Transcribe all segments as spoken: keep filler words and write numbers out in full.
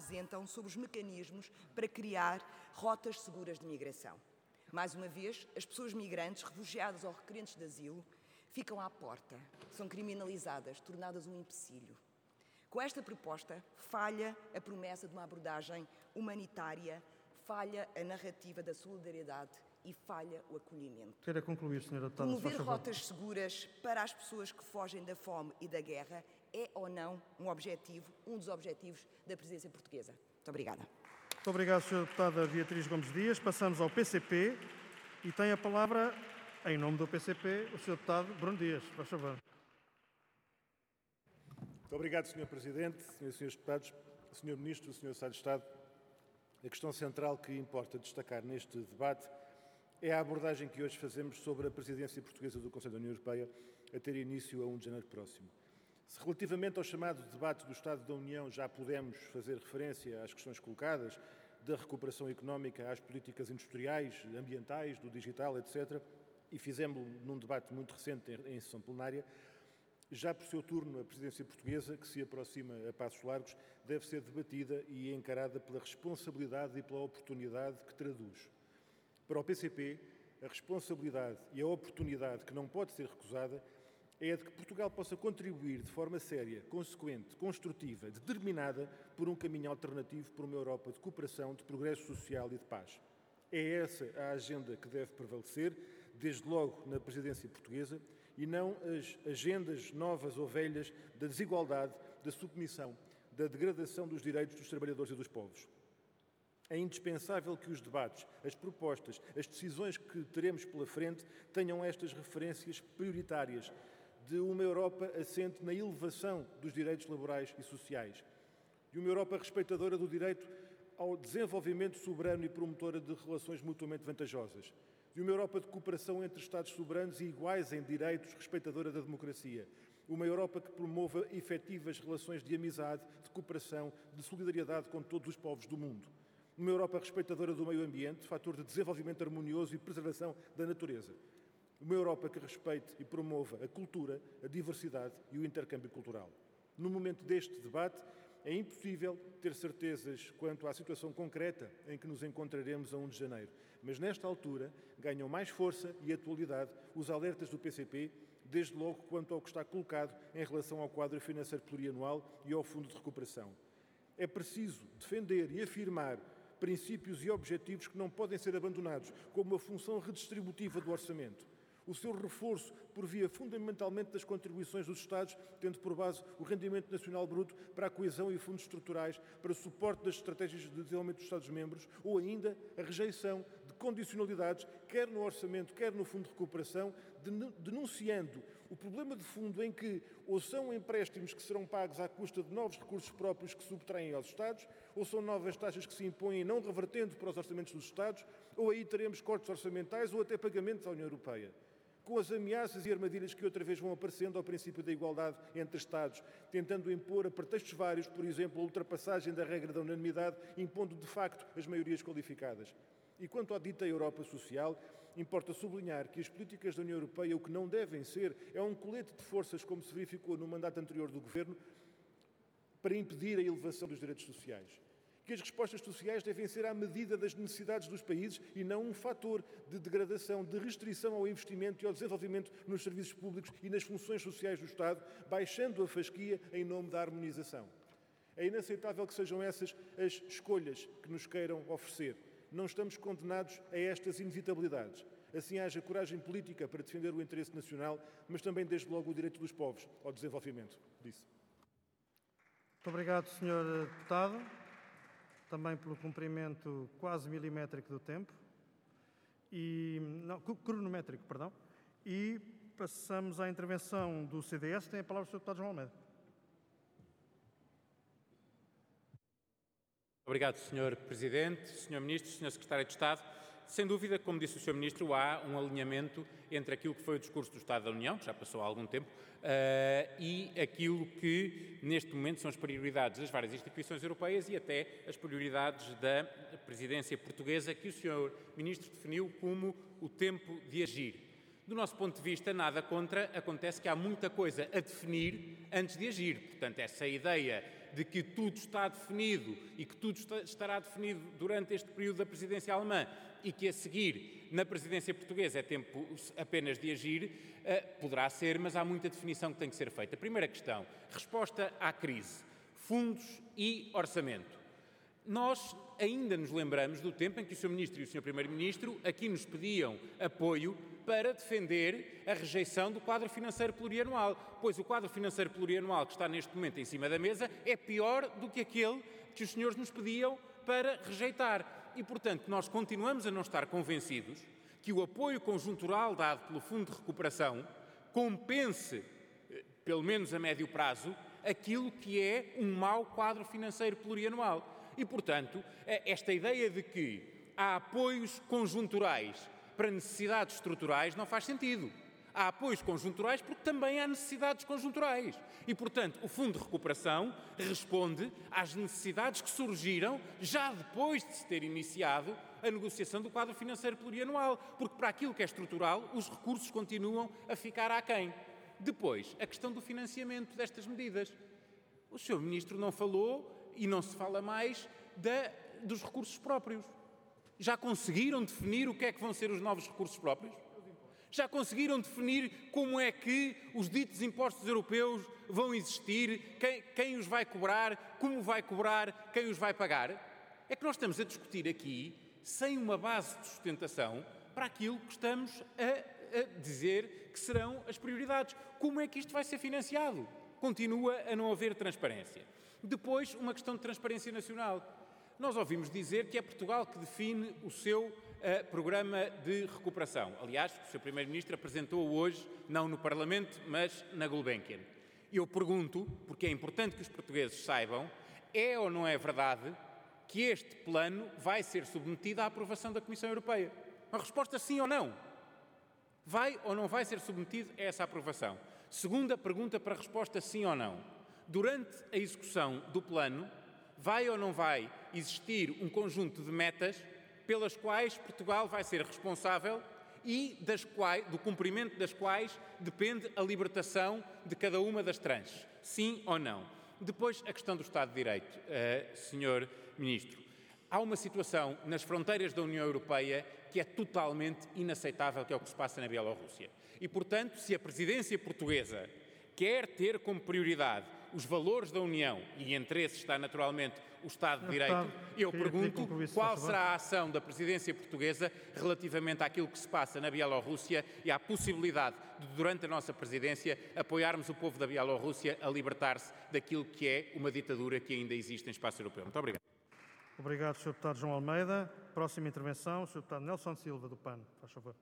apresentam sobre os mecanismos para criar rotas seguras de migração. Mais uma vez, as pessoas migrantes, refugiadas ou requerentes de asilo, ficam à porta, são criminalizadas, tornadas um empecilho. Com esta proposta, falha a promessa de uma abordagem humanitária, falha a narrativa da solidariedade e falha o acolhimento. Queira concluir, senhora Deputada. Promover rotas seguras para as pessoas que fogem da fome e da guerra é ou não um objetivo, um dos objetivos da presidência portuguesa. Muito obrigada. Muito obrigado, senhora Deputada Beatriz Gomes Dias. Passamos ao P C P e tem a palavra, em nome do P C P, o senhor Deputado Bruno Dias. Faz favor. Muito obrigado, senhor Presidente, senhoras e senhores Deputados, senhor Ministro, senhor Secretário de Estado. A questão central que importa destacar neste debate é a abordagem que hoje fazemos sobre a presidência portuguesa do Conselho da União Europeia a ter início a primeiro de janeiro próximo. Se relativamente ao chamado debate do Estado da União já pudemos fazer referência às questões colocadas, da recuperação económica, às políticas industriais, ambientais, do digital, etcétera, e fizemos num debate muito recente em sessão plenária, já por seu turno a presidência portuguesa, que se aproxima a passos largos, deve ser debatida e encarada pela responsabilidade e pela oportunidade que traduz. Para o P C P, a responsabilidade e a oportunidade que não pode ser recusada é a de que Portugal possa contribuir de forma séria, consequente, construtiva, determinada por um caminho alternativo para uma Europa de cooperação, de progresso social e de paz. É essa a agenda que deve prevalecer, desde logo na presidência portuguesa, e não as agendas novas ou velhas da desigualdade, da submissão, da degradação dos direitos dos trabalhadores e dos povos. É indispensável que os debates, as propostas, as decisões que teremos pela frente tenham estas referências prioritárias de uma Europa assente na elevação dos direitos laborais e sociais, de uma Europa respeitadora do direito ao desenvolvimento soberano e promotora de relações mutuamente vantajosas, de uma Europa de cooperação entre Estados soberanos e iguais em direitos, respeitadora da democracia, uma Europa que promova efetivas relações de amizade, de cooperação, de solidariedade com todos os povos do mundo, uma Europa respeitadora do meio ambiente, fator de desenvolvimento harmonioso e preservação da natureza, uma Europa que respeite e promova a cultura, a diversidade e o intercâmbio cultural. No momento deste debate, é impossível ter certezas quanto à situação concreta em que nos encontraremos a primeiro de janeiro, mas nesta altura ganham mais força e atualidade os alertas do P C P, desde logo quanto ao que está colocado em relação ao quadro financeiro plurianual e ao Fundo de Recuperação. É preciso defender e afirmar princípios e objetivos que não podem ser abandonados, como uma função redistributiva do orçamento. O seu reforço por via fundamentalmente das contribuições dos Estados, tendo por base o rendimento nacional bruto para a coesão e fundos estruturais, para o suporte das estratégias de desenvolvimento dos Estados-membros, ou ainda a rejeição de condicionalidades, quer no orçamento, quer no Fundo de Recuperação, denunciando o problema de fundo em que ou são empréstimos que serão pagos à custa de novos recursos próprios que subtraem aos Estados, ou são novas taxas que se impõem não revertendo para os orçamentos dos Estados, ou aí teremos cortes orçamentais ou até pagamentos à União Europeia. Com as ameaças e armadilhas que outra vez vão aparecendo ao princípio da igualdade entre Estados, tentando impor a pretextos vários, por exemplo, a ultrapassagem da regra da unanimidade, impondo de facto as maiorias qualificadas. E quanto à dita Europa social, importa sublinhar que as políticas da União Europeia o que não devem ser é um colete de forças, como se verificou no mandato anterior do Governo, para impedir a elevação dos direitos sociais. Que as respostas sociais devem ser à medida das necessidades dos países e não um fator de degradação, de restrição ao investimento e ao desenvolvimento nos serviços públicos e nas funções sociais do Estado, baixando a fasquia em nome da harmonização. É inaceitável que sejam essas as escolhas que nos queiram oferecer. Não estamos condenados a estas inevitabilidades. Assim haja coragem política para defender o interesse nacional, mas também, desde logo, o direito dos povos ao desenvolvimento. Disse. Muito obrigado, senhor Deputado, também pelo cumprimento quase milimétrico do tempo, e, não, cronométrico, perdão, e passamos à intervenção do C D S. Tem a palavra o senhor Deputado João Almeida. Obrigado, senhor Presidente, senhor Ministro, senhor Secretário de Estado. Sem dúvida, como disse o senhor Ministro, há um alinhamento entre aquilo que foi o discurso do Estado da União, que já passou há algum tempo, uh, e aquilo que, neste momento, são as prioridades das várias instituições europeias e até as prioridades da presidência portuguesa, que o senhor Ministro definiu como o tempo de agir. Do nosso ponto de vista, nada contra, acontece que há muita coisa a definir antes de agir. Portanto, essa ideia de que tudo está definido e que tudo está, estará definido durante este período da presidência alemã e que a seguir, na presidência portuguesa, é tempo apenas de agir, uh, poderá ser, mas há muita definição que tem que ser feita. Primeira questão, resposta à crise, fundos e orçamento. Nós ainda nos lembramos do tempo em que o senhor Ministro e o senhor Primeiro-Ministro aqui nos pediam apoio para defender a rejeição do quadro financeiro plurianual, pois o quadro financeiro plurianual que está neste momento em cima da mesa é pior do que aquele que os senhores nos pediam para rejeitar. E, portanto, nós continuamos a não estar convencidos que o apoio conjuntural dado pelo Fundo de Recuperação compense, pelo menos a médio prazo, aquilo que é um mau quadro financeiro plurianual. E, portanto, esta ideia de que há apoios conjunturais para necessidades estruturais não faz sentido. Há apoios conjunturais porque também há necessidades conjunturais. E, portanto, o Fundo de Recuperação responde às necessidades que surgiram já depois de se ter iniciado a negociação do quadro financeiro plurianual, porque para aquilo que é estrutural, os recursos continuam a ficar aquém. Depois, a questão do financiamento destas medidas. O senhor Ministro não falou e não se fala mais da, dos recursos próprios. Já conseguiram definir o que é que vão ser os novos recursos próprios? Já conseguiram definir como é que os ditos impostos europeus vão existir, quem, quem os vai cobrar, como vai cobrar, quem os vai pagar? É que nós estamos a discutir aqui sem uma base de sustentação para aquilo que estamos a, a dizer que serão as prioridades. Como é que isto vai ser financiado? Continua a não haver transparência. Depois, uma questão de transparência nacional. Nós ouvimos dizer que é Portugal que define o seu uh, programa de recuperação. Aliás, o senhor Primeiro-Ministro apresentou hoje, não no Parlamento, mas na Gulbenkian. Eu pergunto, porque é importante que os portugueses saibam, é ou não é verdade que este plano vai ser submetido à aprovação da Comissão Europeia? Uma resposta sim ou não. Vai ou não vai ser submetido a essa aprovação? Segunda pergunta para resposta sim ou não. Durante a execução do plano, vai ou não vai existir um conjunto de metas pelas quais Portugal vai ser responsável e das quais, do cumprimento das quais depende a libertação de cada uma das tranches? Sim ou não? Depois, a questão do Estado de Direito, uh, senhor Ministro. Há uma situação nas fronteiras da União Europeia que é totalmente inaceitável, que é o que se passa na Bielorrússia. E, portanto, se a presidência portuguesa quer ter como prioridade os valores da União, e entre esses está naturalmente o Estado de Direito, eu pergunto qual será a ação da presidência portuguesa relativamente àquilo que se passa na Bielorrússia e à possibilidade de, durante a nossa presidência, apoiarmos o povo da Bielorrússia a libertar-se daquilo que é uma ditadura que ainda existe em espaço europeu. Muito obrigado. Obrigado, senhor Deputado João Almeida. Próxima intervenção, senhor Deputado Nelson Silva, do P A N. Faz favor.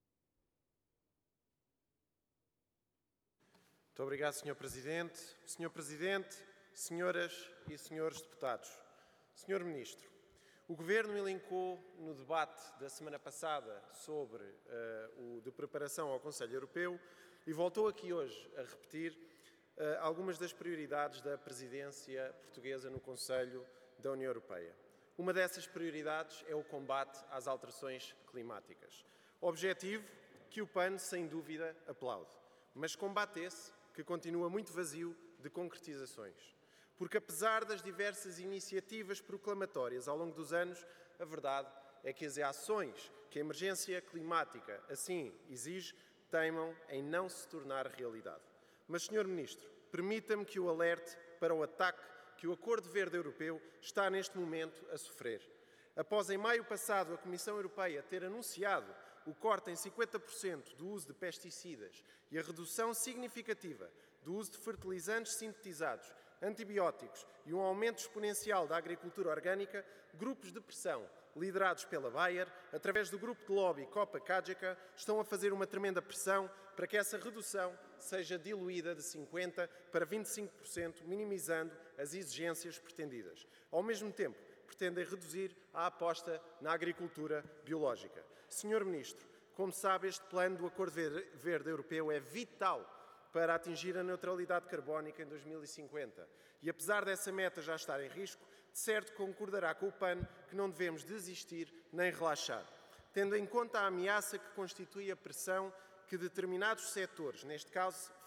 Muito obrigado, senhor Presidente. senhor Presidente, senhoras e senhores deputados. senhor Ministro, o Governo elencou no debate da semana passada sobre uh, o de preparação ao Conselho Europeu e voltou aqui hoje a repetir uh, algumas das prioridades da presidência portuguesa no Conselho da União Europeia. Uma dessas prioridades é o combate às alterações climáticas. Objetivo que o P A N, sem dúvida, aplaude. Mas combate esse que continua muito vazio de concretizações. Porque, apesar das diversas iniciativas proclamatórias ao longo dos anos, a verdade é que as ações que a emergência climática assim exige teimam em não se tornar realidade. Mas, senhor Ministro, permita-me que o alerte para o ataque que o Acordo Verde Europeu está neste momento a sofrer. Após, em maio passado, a Comissão Europeia ter anunciado o corte em cinquenta por cento do uso de pesticidas e a redução significativa do uso de fertilizantes sintetizados, antibióticos e um aumento exponencial da agricultura orgânica, grupos de pressão, liderados pela Bayer, através do grupo de lobby Copa-Cogeca, estão a fazer uma tremenda pressão para que essa redução seja diluída de cinquenta por cento para vinte e cinco por cento, minimizando as exigências pretendidas. Ao mesmo tempo, pretendem reduzir a aposta na agricultura biológica. senhor Ministro, como sabe, este plano do Acordo Verde Europeu é vital para atingir a neutralidade carbónica em dois mil e cinquenta. E apesar dessa meta já estar em risco, de certo concordará com o P A N que não devemos desistir nem relaxar. Tendo em conta a ameaça que constitui a pressão que determinados setores, neste caso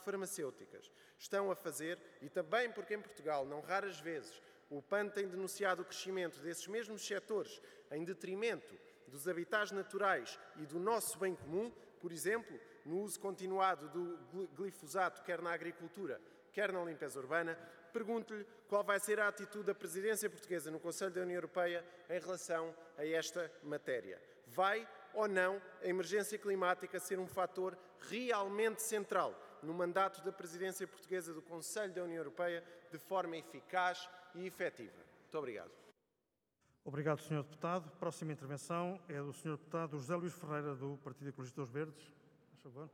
farmacêuticas estão a fazer, e também porque em Portugal, não raras vezes, o P A N tem denunciado o crescimento desses mesmos setores em detrimento dos habitats naturais e do nosso bem comum, por exemplo, no uso continuado do glifosato, quer na agricultura, quer na limpeza urbana, pergunto-lhe qual vai ser a atitude da presidência portuguesa no Conselho da União Europeia em relação a esta matéria. Vai ou não a emergência climática ser um fator realmente central no mandato da presidência portuguesa do Conselho da União Europeia de forma eficaz e efetiva? Muito obrigado. Obrigado, senhor Deputado. Próxima intervenção é do senhor Deputado José Luís Ferreira, do Partido Ecologista dos Verdes. Por favor.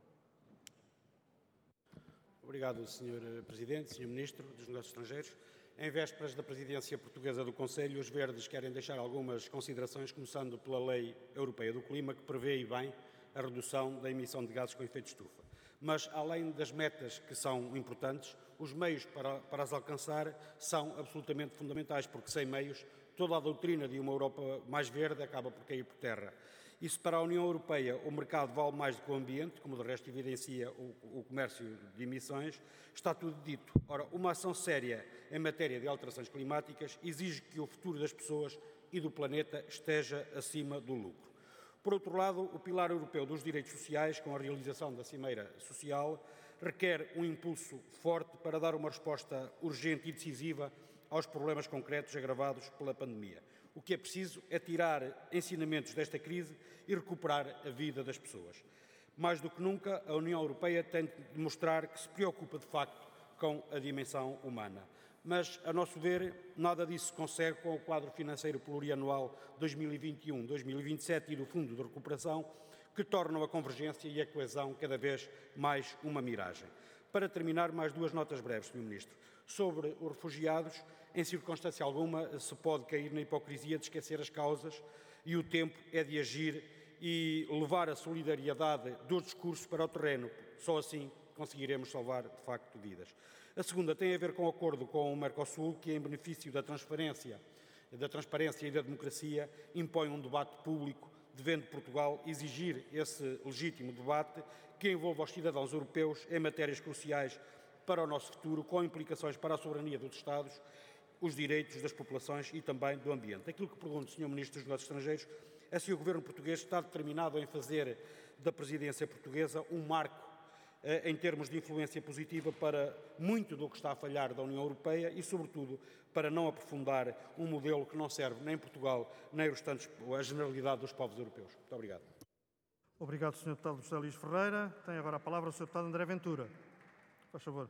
Obrigado, senhor Presidente, senhor Ministro dos Negócios Estrangeiros. Em vésperas da presidência portuguesa do Conselho, os Verdes querem deixar algumas considerações, começando pela Lei Europeia do Clima, que prevê e bem a redução da emissão de gases com efeito de estufa. Mas, além das metas que são importantes, os meios para, para as alcançar são absolutamente fundamentais, porque sem meios, toda a doutrina de uma Europa mais verde acaba por cair por terra. E se para a União Europeia o mercado vale mais do que o ambiente, como de resto evidencia o, o comércio de emissões, está tudo dito. Ora, uma ação séria em matéria de alterações climáticas exige que o futuro das pessoas e do planeta esteja acima do lucro. Por outro lado, o pilar europeu dos direitos sociais, com a realização da Cimeira Social, requer um impulso forte para dar uma resposta urgente e decisiva aos problemas concretos agravados pela pandemia. O que é preciso é tirar ensinamentos desta crise e recuperar a vida das pessoas. Mais do que nunca, a União Europeia tem de mostrar que se preocupa de facto com a dimensão humana. Mas, a nosso ver, nada disso se consegue com o quadro financeiro plurianual dois mil e vinte e um a dois mil e vinte e sete e do Fundo de Recuperação, que tornam a convergência e a coesão cada vez mais uma miragem. Para terminar, mais duas notas breves, senhor Ministro. Sobre os refugiados, em circunstância alguma se pode cair na hipocrisia de esquecer as causas e o tempo é de agir e levar a solidariedade dos discursos para o terreno. Só assim conseguiremos salvar, de facto, vidas. A segunda tem a ver com o acordo com o Mercosul, que, em benefício da transparência, da transparência e da democracia, impõe um debate público, devendo Portugal exigir esse legítimo debate que envolva os cidadãos europeus em matérias cruciais para o nosso futuro, com implicações para a soberania dos Estados, os direitos das populações e também do ambiente. Aquilo que pergunto, senhor Ministro dos Negócios Estrangeiros, é se o Governo português está determinado em fazer da presidência portuguesa um marco eh, em termos de influência positiva para muito do que está a falhar da União Europeia e, sobretudo, para não aprofundar um modelo que não serve nem Portugal, nem os restantes, a generalidade dos povos europeus. Muito obrigado. Obrigado, senhor Deputado José Luís Ferreira. Tem agora a palavra o senhor Deputado André Ventura. Faz favor.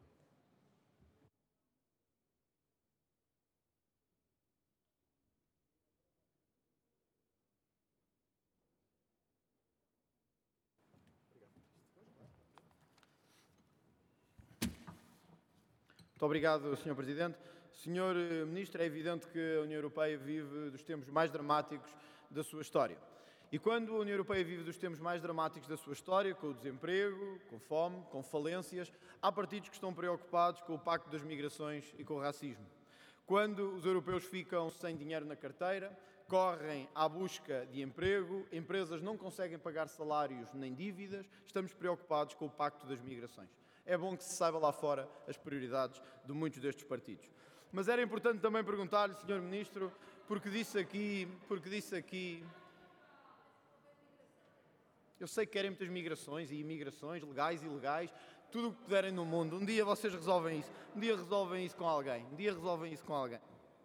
Muito obrigado, senhor Presidente. senhor Ministro, é evidente que a União Europeia vive dos tempos mais dramáticos da sua história. E quando a União Europeia vive dos tempos mais dramáticos da sua história, com o desemprego, com fome, com falências, há partidos que estão preocupados com o Pacto das Migrações e com o racismo. Quando os europeus ficam sem dinheiro na carteira, correm à busca de emprego, empresas não conseguem pagar salários nem dívidas, estamos preocupados com o Pacto das Migrações. É bom que se saiba lá fora as prioridades de muitos destes partidos. Mas era importante também perguntar-lhe, senhor Ministro, porque disse aqui, porque disse aqui... Eu sei que querem muitas migrações e imigrações, legais e ilegais, tudo o que puderem no mundo. Um dia vocês resolvem isso. Um dia resolvem isso com alguém. Um dia resolvem isso com alguém.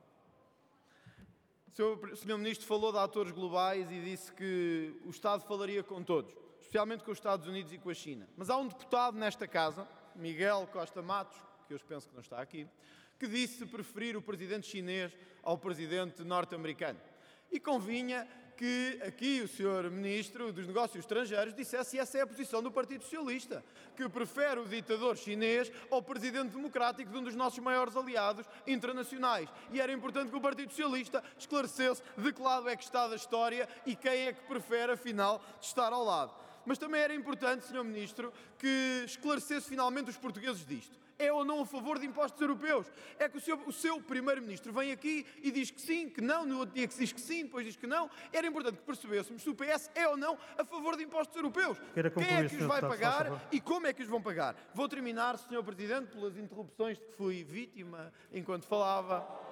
O senhor Ministro falou de atores globais e disse que o Estado falaria com todos, especialmente com os Estados Unidos e com a China. Mas há um deputado nesta casa, Miguel Costa Matos, que eu penso que não está aqui, que disse preferir o presidente chinês ao presidente norte-americano. E convinha que aqui o senhor Ministro dos Negócios Estrangeiros dissesse essa é a posição do Partido Socialista, que prefere o ditador chinês ao presidente democrático de um dos nossos maiores aliados internacionais. E era importante que o Partido Socialista esclarecesse de que lado é que está da história e quem é que prefere, afinal, estar ao lado. Mas também era importante, senhor Ministro, que esclarecesse finalmente os portugueses disto. é ou não a favor de impostos europeus. É que o seu, o seu primeiro-ministro vem aqui e diz que sim, que não, no outro dia que diz que sim, depois diz que não. Era importante que percebêssemos se o P S é ou não a favor de impostos europeus. Quem é que os vai pagar e como é que os vão pagar? Vou terminar, senhor Presidente, pelas interrupções de que fui vítima enquanto falava.